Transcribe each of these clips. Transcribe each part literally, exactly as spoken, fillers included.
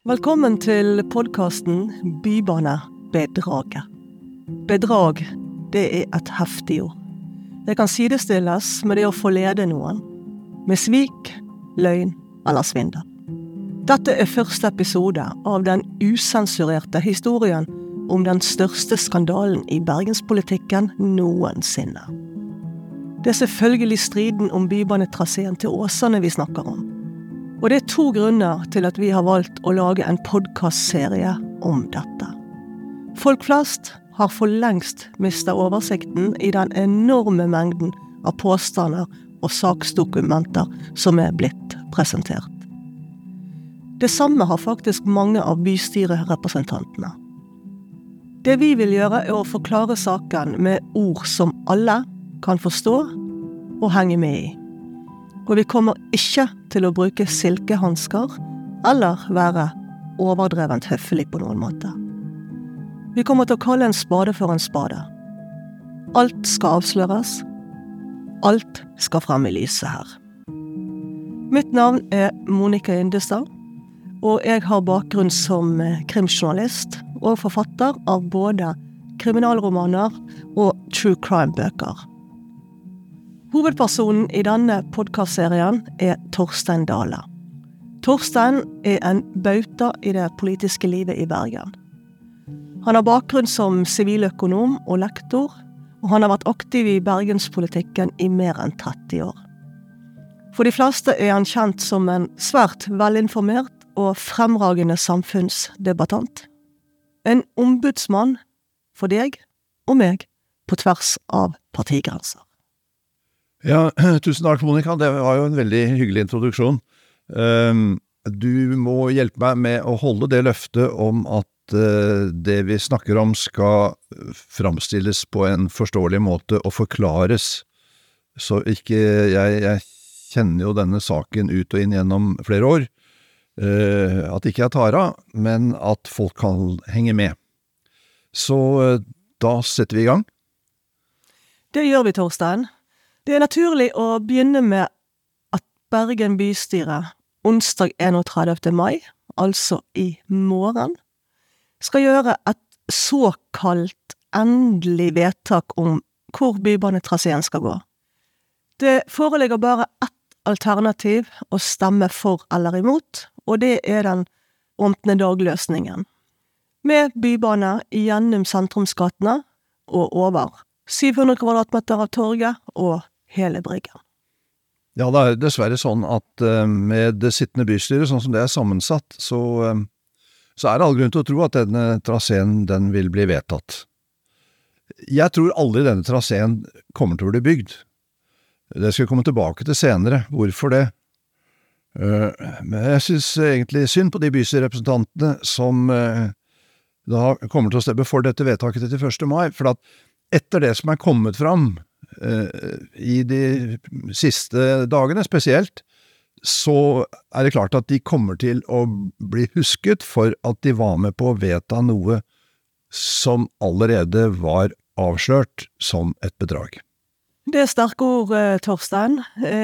Velkommen til podcasten Bybane Bedraget. Bedrag, det er et heftig ord. Det kan sidestilles med det å forlede noen, med svik, løgn eller svindel. Dette er første episode av den usensurerte historien om den største skandalen i bergenspolitikken noensinne. Det er selvfølgelig striden om bybanetraseen til Åsane vi snakker om. Og det er to grunner til at vi har valgt å lage en podcastserie om dette. Folk flest har for lengst mistet oversikten i den enorme mengden av påstander og saksdokumenter som er blitt presentert. Det samme har faktisk mange av bystyrerepresentantene. Det vi vil gjøre er å forklare saken med ord som alle kan forstå og henge med i. Og vi kommer ikke til å bruke silkehandsker eller være overdrevent høflig på noen måte. Vi kommer til å kalle en spade for en spade. Alt skal avsløres. Alt skal frem i lyset her. Mitt navn er Monica Indestad, og jeg har bakgrunn som krimjournalist og forfatter av både kriminalromaner og true crime-bøker. Hovedpersonen i denne podcastserien er Torstein Dale. Torstein er en bauta i det politiske livet i Bergen. Han har bakgrunn som siviløkonom og lektor, og han har vært aktiv i bergenspolitikken i mer enn tretti år. For de fleste er han kjent som en svært velinformert og fremragende samfunnsdebattant. En ombudsmann for deg og meg på tvers av partigrenser. Ja, tusen takk, Monica. Det var jo en veldig hyggelig introduksjon. Du må hjelpe meg med å holde det løftet om at det vi snakker om skal framstilles på en forståelig måte og forklares. Så ikke, jeg, jeg kjenner jo denne saken ut og inn gjennom flere år. At ikke jeg tar av, men at folk kan henge med. Så da setter vi i gang. Det gjør vi, Torstein. Det er naturlig å begynne med at Bergen bystyre onsdag enogtredivte mai, altså i morgen, skal gjøre et såkalt endelig vedtak om hvor bybanetraseen skal gå. Det foreligger bare ett alternativ å stemme for eller imot, og det er den åpne dagløsningen. Med bybane gjennom sentrumsgatene og over syv hundre kvadratmeter av torget og hele Bryggen. Ja, det er dessverre sånn at uh, med det sittende bystyret, sånn som det er sammensatt, så, uh, så er det all grunn til å tro at denne traseen, den vil bli vedtatt. Jeg tror aldri denne traseen kommer til å bli bygd. Det skal jeg komme tilbake til senere. Hvorfor det? Uh, men jeg synes egentlig synd på de bystyrerepresentantene som uh, da kommer til å stemme for dette vedtaket til første mai, for at etter det som er kommet fram i de siste dagene spesielt, så er det klart at de kommer til å bli husket for at de var med på å vedta noe som allerede var avslørt som et bedrag. Det er sterke ord, Torstein.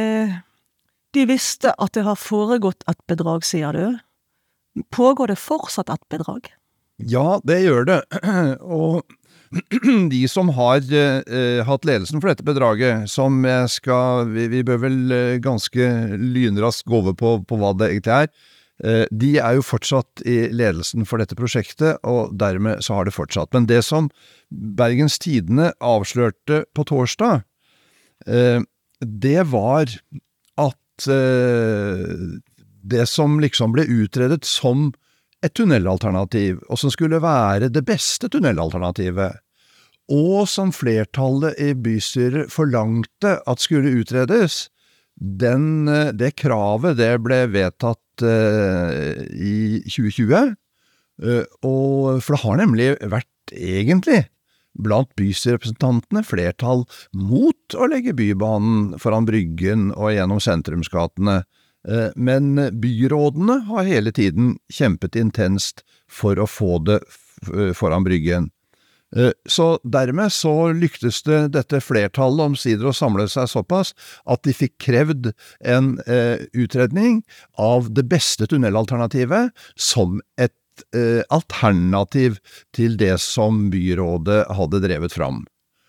De visste at det har foregått et bedrag, sier du. Pågår det fortsatt et bedrag? Ja, det gjør det. Og de som har eh, hatt ledelsen for dette bedraget, som jeg skal, vi, vi bør vel eh, ganske lynraskt gå over på, på hva det egentlig er, eh, de er jo fortsatt i ledelsen for dette prosjektet, og dermed så har det fortsatt. Men det som Bergens Tidende avslørte på torsdag, eh, det var at eh, det som liksom ble utredet som et tunnelalternativ, og som skulle være det beste tunnelalternativet, og som flertallet i bystyret forlangte at skulle utredes, den, det kravet det ble vedtatt uh, i tjue tjue, uh, og for det har nemlig vært egentlig blant bystyrerepresentantene flertall mot å legge bybanen foran Bryggen og gjennom sentrumsgatene. Men byrådene har hele tiden kjempet intenst for å få det foran Bryggen. Så dermed så lyktes det dette flertallet omsider å samle seg såpass at de fikk krevd en eh, utredning av det beste tunnelalternativet som et eh, alternativ til det som byrådet hadde drevet fram.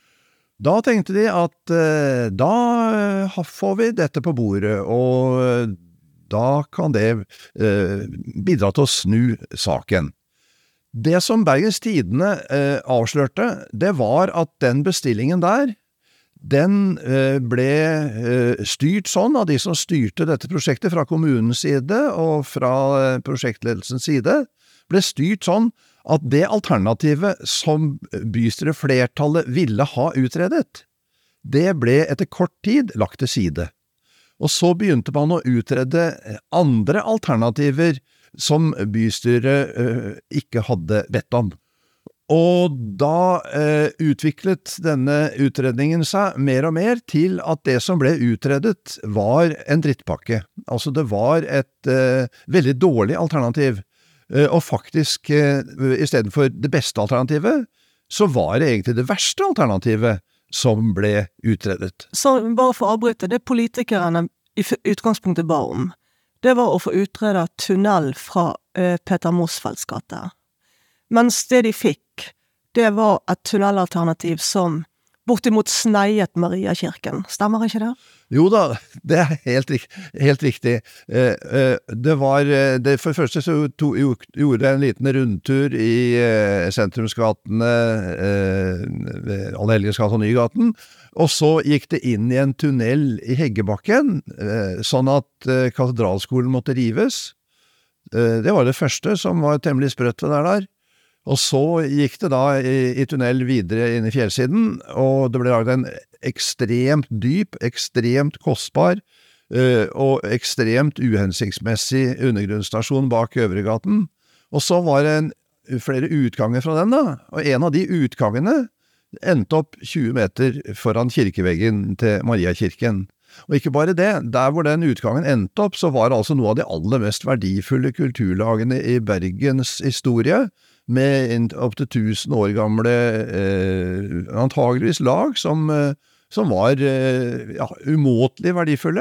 Da tenkte de at eh, da eh, får vi dette på bordet, og da kan det eh, bidra til å snu saken. Det som Bergens Tidende eh, avslørte, det var at den bestillingen der, den eh, ble eh, styrt sånn av de som styrte dette prosjektet fra kommunens side og fra eh, prosjektledelsens side, ble styrt sånn at det alternativet som bystyreflertallet ville ha utredet, det ble etter kort tid lagt til side. Og så begynte man å utrede andre alternativer som bystyret uh, ikke hadde bedt om. Og da uh, utviklet denne utredningen seg mer og mer til at det som ble utredet var en drittpakke. Altså det var et uh, veldig dårlig alternativ. Uh, og faktisk, uh, i stedet for det beste alternativet, så var det egentlig det verste alternativet som ble utredet. Så bare for å avbryte, det politikerne i utgangspunktet ba om, det var å få utredet tunnel fra uh, Peter Mosfelds gate. Mens det de fikk, det var et tunnelalternativ som bortimot sneiet Mariakirken. Stemmer ikke det? Jo da, det er helt, helt riktig. Eh, eh, det var, det for det første så to, gjorde jeg en liten rundtur i eh, sentrumsgatene, eh, ved Allehelgensgata og Nygaten, og så gikk det inn i en tunnel i Heggebakken, eh, sånn at eh, katedralskolen måtte rives. Eh, det var det første som var temmelig sprøtt ved der der. Og så gikk det da i, i tunnel videre inn i fjellsiden, og det ble laget en ekstremt dyp, ekstremt kostbar uh, og ekstremt uhensiktsmessig undergrunnsstasjon bak Øvregaten. Og så var det en, flere utganger fra den da, og en av de utgangene endte opp tjue meter foran kirkeveggen til Mariakirken. Og ikke bare det, der hvor den utgangen endte opp, så var det altså noe av de aller mest verdifulle kulturlagene i Bergens historie, med opp til tusen år gamle, eh, antageligvis lag, som, eh, som var eh, ja, umåtelig verdifulle.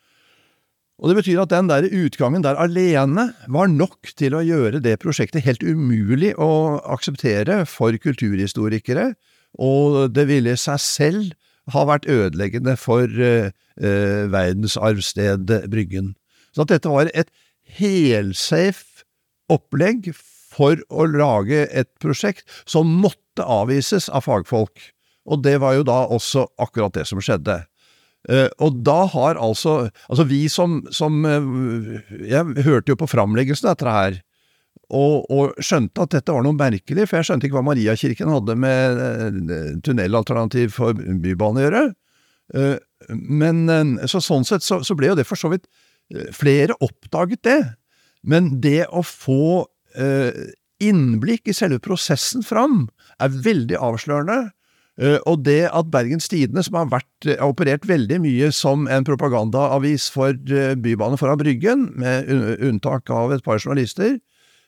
Og det betyr at den der utgangen der alene var nok til å gjøre det prosjektet helt umulig å akseptere for kulturhistorikere, og det ville seg selv ha vært ødeleggende for eh, eh, verdensarvstedet Bryggen. Så at dette var et helsafe opplegg for å lage et prosjekt som måtte avvises av fagfolk. Og det var jo da også akkurat det som skjedde. Uh, og da har altså, altså vi som, som uh, jeg hørte jo på framleggelsen etter det her, og, og skjønte at dette var noe merkelig, for jeg skjønte ikke hva Mariakirken hadde med uh, tunnelalternativ for bybanen å gjøre. Uh, men uh, så sånn sett så, så ble jo det for så vidt uh, flere oppdaget det. Men det å få innblikk i selve prosessen fram er veldig avslørende, og det at Bergens Tidende, som har vært, har operert veldig mye som en propagandaavis for bybane foran Bryggen, med unntak av et par journalister,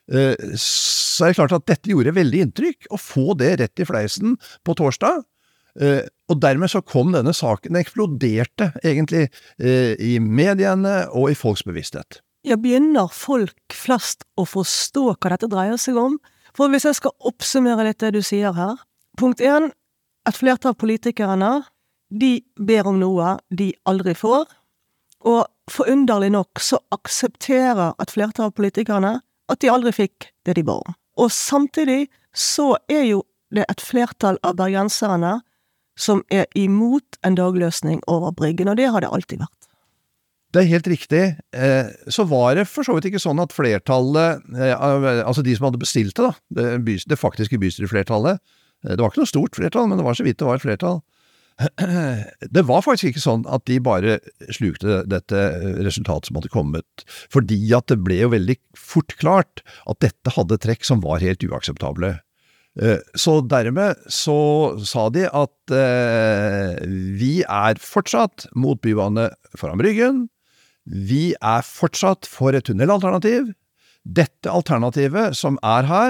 så er det klart at dette gjorde veldig inntrykk, å få det rett i fleisen på torsdag, og dermed så kom denne saken, den eksploderte egentlig i mediene og i folks bevissthet. Jeg begynner folk flest å forstå hva dette dreier seg om. For hvis jeg skal oppsummere litt det du sier her. Punkt en, et flertall av politikerne, de ber om noe de aldri får. Og forunderlig nok så aksepterer et flertall av politikerne at de aldri fikk det de ba om. Og samtidig så er jo det et flertall av bergenserne som er imot en dagløsning over Bryggen, og det har det alltid vært. Det er helt riktig. Så var det for så vidt ikke sånn at flertallet, altså de som hadde bestilt det, da, det, det faktiske bystyreflertallet, det var ikke noe stort flertall, men det var så vidt det var et flertall. Det var faktisk ikke sånn at de bare slukte dette resultatet som hadde kommet, fordi at det ble jo veldig fort klart at dette hadde trekk som var helt uakseptable. Så dermed så sa de at eh, vi er fortsatt mot bybane foran Bryggen. Vi er fortsatt for et tunnelalternativ. Dette alternativet som er her,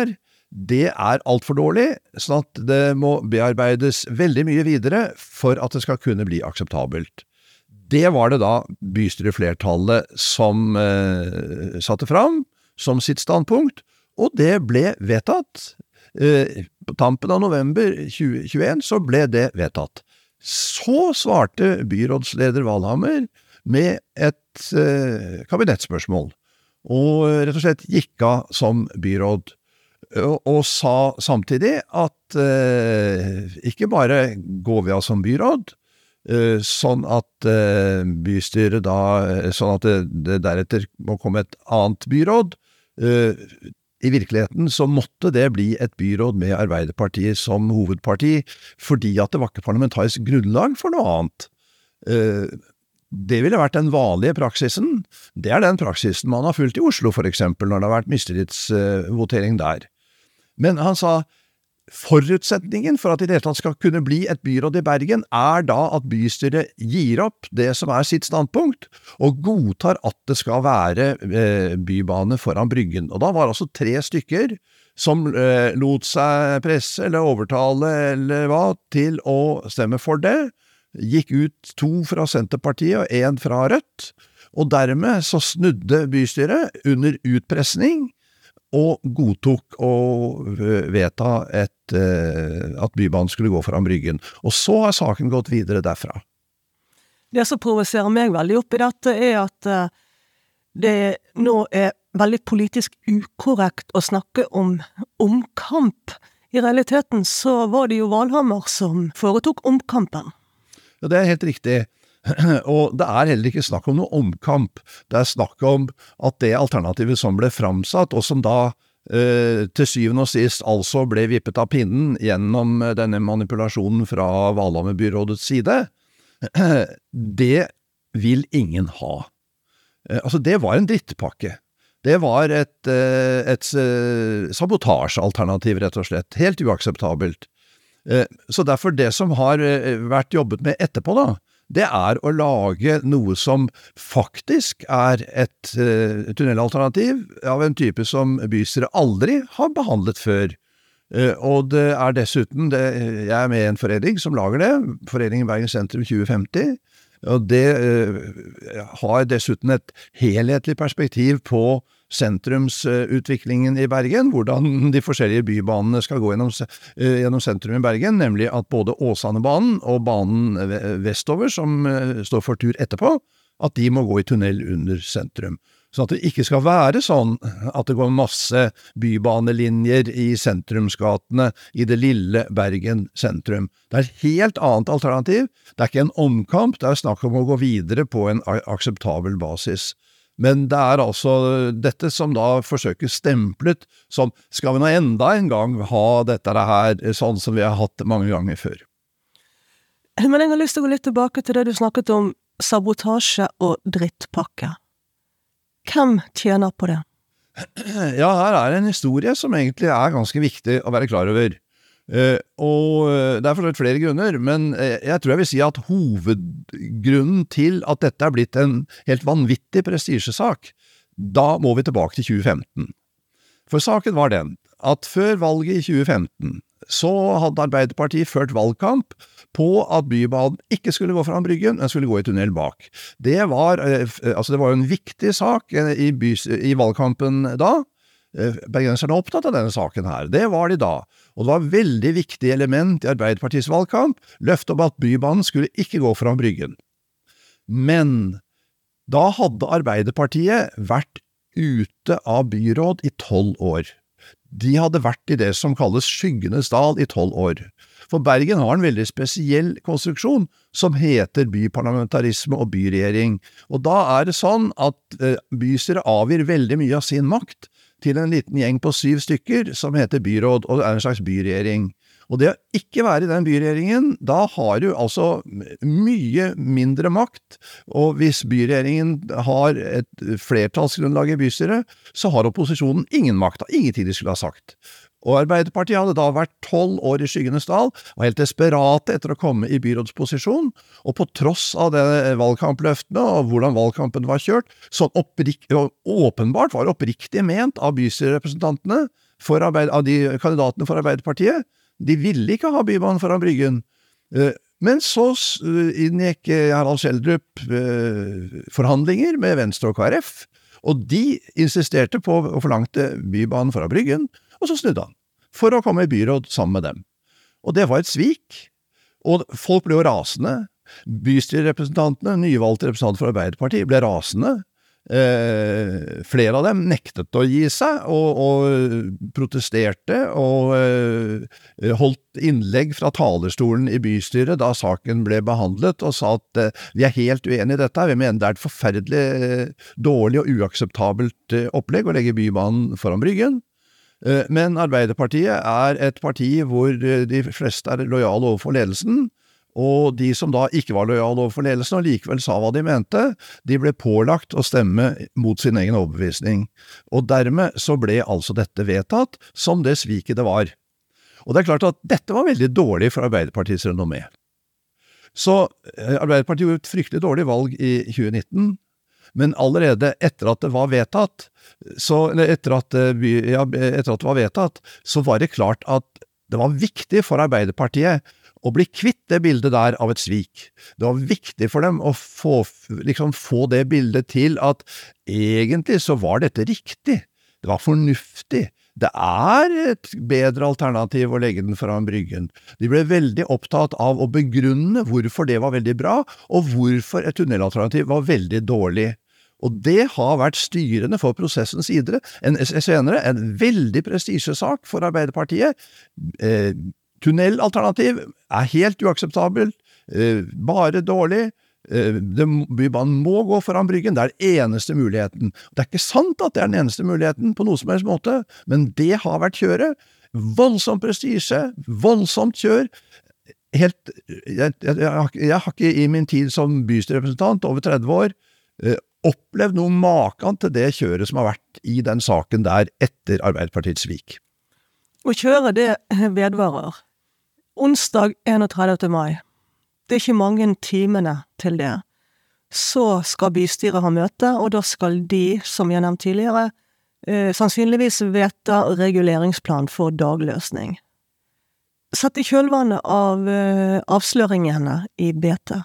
det er alt for dårlig, sånn at det må bearbeides veldig mye videre for at det skal kunne bli akseptabelt. Det var det da bystyreflertallet som eh, satte fram som sitt standpunkt, og det ble vedtatt. Eh, på tampen av november tjue tjueen så ble det vedtatt. Så svarte byrådsleder Valhammer med et eh, kabinettspørsmål, og rett og slett gikk av som byråd, og, og sa samtidig at eh, ikke bare går vi av som byråd, eh, sånn at eh, bystyret da, sånn at det, det deretter må komme et annet byråd. Eh, I virkeligheten så måtte det bli et byråd med Arbeiderpartiet som hovedparti, fordi at det var ikke parlamentarisk grunnlag for noe annet. Eh, Det ville vært den vanlige praksisen. Det er den praksisen man har fulgt i Oslo, for eksempel, når det har vært mistillitsvotering der. Men han sa, forutsetningen for at det i det hele tatt skal kunne bli et byråd i Bergen, er da at bystyret gir opp det som er sitt standpunkt, og godtar at det skal være eh, bybane foran Bryggen. Og da var altså tre stykker som eh, lot seg presse eller overtale eller hva, til å stemme for det, gikk ut to fra Senterpartiet og en fra Rødt, og dermed så snudde bystyret under utpressning og godtok å vedta et, at bybanen skulle gå foran Bryggen. Og så har saken gått videre derfra. Det som provoserer meg veldig opp i dette er at det nå er veldig politisk ukorrekt å snakke om omkamp. I realiteten så var det jo Valhammer som foretok omkampen. Ja, det er helt riktig, og det er heller ikke snakk om noe omkamp. Det er snakk om at det alternativet som ble framsatt, og som da eh, til syvende og sist altså ble vippet av pinnen gjennom denne manipulasjonen fra Valhammer-byrådets side, det vil ingen ha. Eh, altså, det var en drittpakke. Det var et, et sabotasjealternativ, rett og slett. Helt uakseptabelt. Så derfor det som har vært jobbet med etterpå da, det er å lage noe som faktisk er et uh, tunnelalternativ av en type som bystyret aldri har behandlet før. Uh, og det er dessuten, det, jeg er med i en forening som lager det, Foreningen Bergen Sentrum tjue femti, og det uh, har dessuten et helhetlig perspektiv på sentrumsutviklingen i Bergen, hvordan de forskjellige bybanene skal gå gjennom, gjennom sentrum i Bergen, nemlig at både Åsanebanen og banen vestover, som står for tur etterpå, at de må gå i tunnel under sentrum. Sånn at det ikke skal være sånn at det går masse bybanelinjer i sentrumsgatene i det lille Bergen sentrum. Det er et helt annet alternativ. Det er ikke en omkamp, det er snakk om å gå videre på en akseptabel basis. Men det er altså dette som da forsøker stemplet som skal vi nå enda en gang ha dette her sånn som vi har hatt mange ganger før. Men jeg har lyst til å gå litt tilbake til det du snakket om sabotasje og drittpakke. Hvem tjener på det? Ja, her er en historie som egentlig er ganske viktig å være klar over. Uh, og det er for flere grunner, men jeg tror jeg vil si at hovedgrunnen til at dette er blitt en helt vanvittig prestisjesak, da må vi tilbake til tjue femten. For saken var den at før valget i tjue femten så hadde Arbeiderpartiet ført valgkamp på at bybanen ikke skulle gå foran Bryggen, men skulle gå i tunnel bak. Det var, altså det var en viktig sak i, bys, i valgkampen da. Bergenserne er opptatt av denne saken her. Det var de da. Og det var et veldig viktig element i Arbeiderpartiets valgkamp, løftet om at bybanen skulle ikke gå foran Bryggen. Men da hadde Arbeiderpartiet vært ute av byråd i tolv år. De hadde vært i det som kalles skyggenes dal i tolv år. For Bergen har en veldig spesiell konstruksjon som heter byparlamentarisme og byregjering. Og da er det sånn at bystyret avgir veldig mye av sin makt til en liten gjeng på syv stykker som heter byråd, og det er en slags byregjering. Og det å ikke være i den byregjeringen, da har du altså mye mindre makt, og hvis byregjeringen har et flertallsgrunnlag i bystyret, så har opposisjonen ingen makt, ingenting de skulle ha sagt. Og Arbeiderpartiet hadde da vært tolv år i skyggenes dal, og helt desperate etter å komme i byrådsposisjon, og på tross av det valgkampløftene og hvordan valgkampen var kjørt, sånn opprik- åpenbart var oppriktig ment av bystyrerepresentantene, for arbeid, av de kandidatene for Arbeiderpartiet, de ville ikke ha Bybanen foran Bryggen. Men så inngikk Harald Schjelderup forhandlinger med Venstre og K R F, og de insisterte på å forlangte Bybanen foran Bryggen, og så snudde han, for å komme i byråd sammen med dem. Og det var et svik, og folk ble jo rasende. Bystyrerepresentantene, nyvalgte representanter for Arbeiderpartiet, ble rasende. Eh, flere av dem nektet å gi seg, og, og protesterte, og eh, holdt innlegg fra talerstolen i bystyret da saken ble behandlet, og sa at eh, vi er helt uenige i dette, vi mener det er et forferdelig eh, dårlig og uakseptabelt eh, opplegg å legge Bybanen foran Bryggen. Eh, men Arbeiderpartiet er et parti hvor eh, de fleste er lojale overfor ledelsen, og de som da ikke var lojale overfor ledelsen og likevel sa hva de mente, de ble pålagt å stemme mot sin egen overbevisning. Og dermed så ble altså dette vedtatt som det sviket det var. Og det er klart at dette var veldig dårlig for Arbeiderpartiets renommé. Så Arbeiderpartiet gjorde et fryktelig dårlig valg i tjue nitten, men allerede etter at det var vedtatt, så, eller etter at, ja, etter at det var vedtatt, så var det klart at det var viktig for Arbeiderpartiet å bli kvitt det bildet der av et svik. Det var viktig for dem å få, liksom, få det bildet til at egentlig så var dette riktig. Det var fornuftig. Det er et bedre alternativ å legge den foran Bryggen. De ble veldig opptatt av å begrunne hvorfor det var veldig bra, og hvorfor et tunnelalternativ var veldig dårlig. Og det har vært styrende for prosessen videre. En, senere, en veldig prestisjesak for Arbeiderpartiet. Eh, Tunnelalternativ er helt uakseptabelt, eh, bare dårlig. Eh, det, Bybanen må gå foran Bryggen, det er den eneste muligheten. Det er ikke sant at det er den eneste muligheten på noe som helst måte, men det har vært kjøret. Voldsomt prestisje, voldsomt kjør. Helt, jeg, jeg, jeg, jeg har ikke i min tid som bystyrerepresentant, over tretti år, eh, opplevd noe maken til det kjøret som har vært i den saken der etter Arbeiderpartiets svik. Å kjøre det vedvarer. Onsdag enogtredivte mai, det er ikke mange timene til det, så skal bystyret ha møte, og da skal de, som jeg nevnte tidligere, eh, sannsynligvis vedta reguleringsplan for dagløsning. Sett i kjølvannet av eh, avsløringene i B T.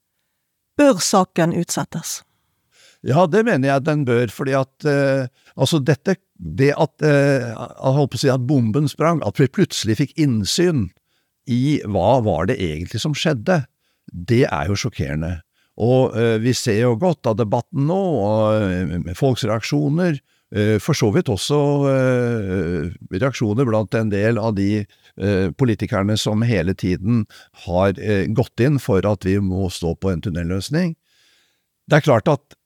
Bør saken utsettes? Ja, det mener jeg den bør, fordi at eh, altså dette, det at, eh, jeg håper å si at bomben sprang, at vi plutselig fikk innsyn i hva var det egentlig som skjedde, det er jo sjokkerende. Og eh, vi ser jo godt av debatten nå, og eh, folks reaksjoner, eh, for så vidt også eh, reaksjoner blant en del av de eh, politikerne som hele tiden har eh, gått inn for at vi må stå på en tunnelløsning. Det er klart at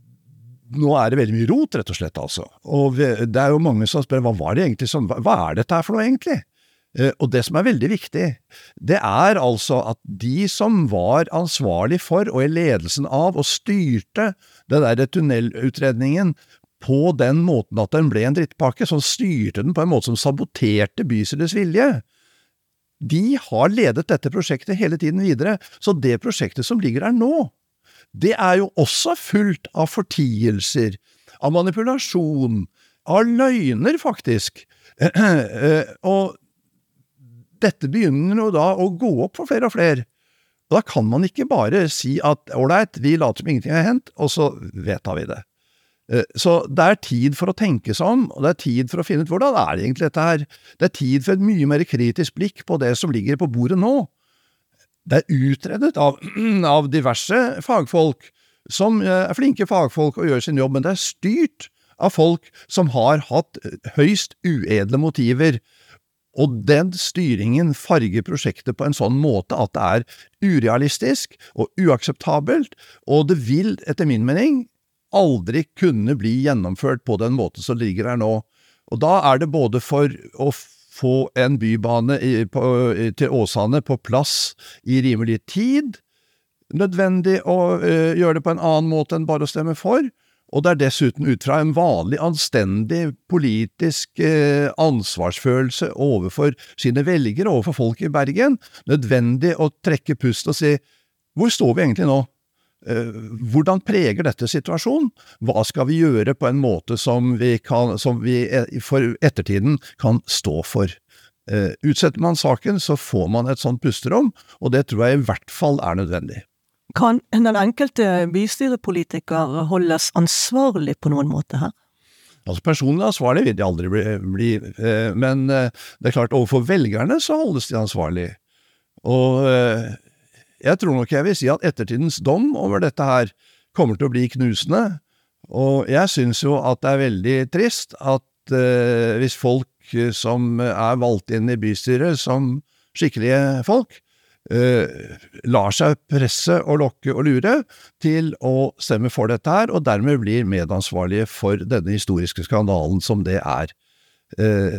nå er det veldig mye rot, rett og slett, altså. Og vi, det er jo mange som spør, hva var det egentlig som, hva, hva er dette her for noe egentlig? Eh, og det som er veldig viktig, det er altså at de som var ansvarlig for, og i ledelsen av, og styrte den der tunnelutredningen på den måten at den ble en drittpakke, som styrte den på en måte som saboterte bystyrets vilje, de har ledet dette prosjektet hele tiden videre, så det prosjektet som ligger der nå, det er jo også fullt av fortielser, av manipulasjon, av løgner faktisk, og dette begynner jo da å gå opp for flere og flere, og da kan man ikke bare si at, ålreit, vi later som ingenting har hendt, og så vedtar vi det. Så det er tid for å tenke seg om, og det er tid for å finne ut hvordan er det egentlig dette her. Det er tid for et mye mer kritisk blikk på det som ligger på bordet nå. Det er utredet av, av diverse fagfolk, som er flinke fagfolk og gjør sin jobb, men det er styrt av folk som har hatt høyst uedle motiver, og den styringen farger prosjektet på en sånn måte at det er urealistisk og uakseptabelt, og det vil, etter min mening, aldri kunne bli gjennomført på den måten som ligger her nå. Og da er det både for å få en bybane i, på, til Åsane på plass i rimelig tid, nødvendig å uh, gjøre det på en annen måte enn bare å stemme for, og det er dessuten ut fra en vanlig, anstendig, politisk eh, ansvarsfølelse overfor sine velgere, overfor folk i Bergen, nødvendig å trekke pust og si, hvor står vi egentlig nå? hvordan preger dette situasjonen? Hva skal vi gjøre på en måte som vi, kan, som vi for ettertiden kan stå for? Utsetter man saken, så får man et sånt pusterom, og det tror jeg i hvert fall er nødvendig. Kan den enkelte bystyrepolitiker holdes ansvarlig på noen måte her? Altså personlig ansvarlig vil de aldri bli, bli men det er klart overfor velgerne så holdes de ansvarlig. Og jeg tror nok jeg vil si at ettertidens dom over dette her kommer til å bli knusende, og jeg synes jo at det er veldig trist at uh, hvis folk som er valgt inn i bystyret som skikkelige folk, uh, lar seg presse og lokke og lure til å stemme for dette her, og dermed blir medansvarlige for denne historiske skandalen som det er. Uh,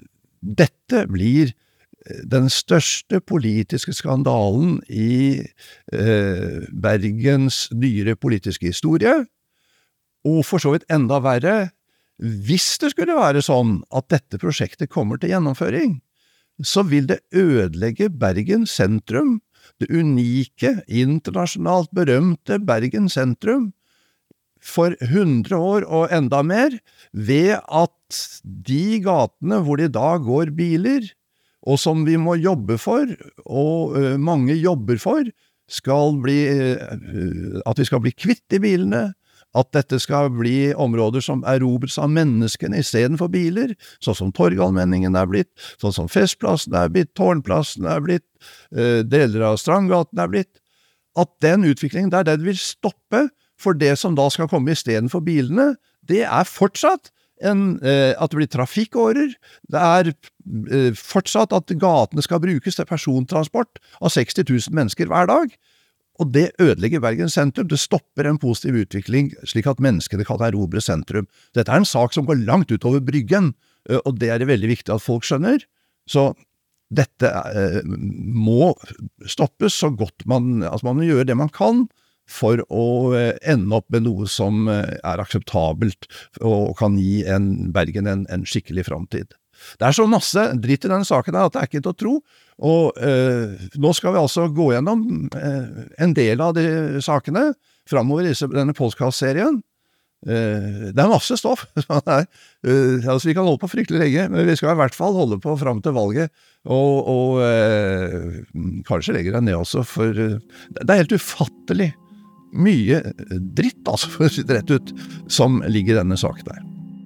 dette blir den største politiske skandalen i uh, Bergens nyere politiske historie, og for så vidt enda verre, hvis det skulle være sånn at dette prosjektet kommer til gjennomføring, så vil det ødelegge Bergen sentrum, det unike, internasjonalt berømte Bergen sentrum, for hundre år og enda mer, ved at de gatene hvor det i dag går biler, og som vi må jobbe for, og uh, mange jobber for, skal bli, uh, at vi skal bli kvitt de bilene, at dette skal bli områder som erobres av menneskene i stedet for biler, sånn som Torgallmenningen er blitt, sånn som Festplassen er blitt, Tårnplassen er blitt, uh, deler av Strandgaten er blitt, at den utviklingen der, den vil stoppe, for det som da skal komme i stedet for bilene, det er fortsatt en, uh, at det blir trafikkårer, det er uh, fortsatt at gatene skal brukes til persontransport av seksti tusen mennesker hver dag, og det ødelegger Bergen sentrum, det stopper en positiv utvikling slik at menneskene kan erobre sentrum. Dette er en sak som går langt utover Bryggen, og det er det veldig viktig at folk skjønner. Så dette eh, må stoppes så godt man, altså man må gjøre det man kan for å eh, ende opp med noe som eh, er akseptabelt og kan gi en Bergen en, en skikkelig fremtid. Det er så masse dritt i denne saken at det er ikke til å tro, og eh, nå skal vi altså gå gjennom eh, en del av de sakene fremover i denne podcast-serien. Eh, det er masse stoff. er, eh, altså vi kan holde på fryktelig lenge, men vi skal i hvert fall holde på frem til valget, og, og eh, kanskje legger jeg ned også, for eh, det er helt ufattelig mye dritt, altså, for å si det rett ut, som ligger i denne saken der.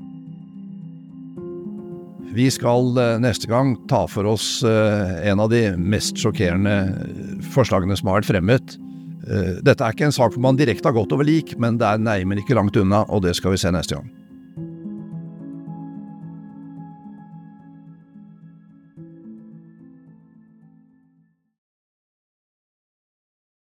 Vi skal neste gang ta for oss en av de mest sjokkerende forslagene som har vært fremmet. Dette er ikke en sak hvor man direkte har gått over lik, men det er nei, men ikke langt unna, og det skal vi se neste gang.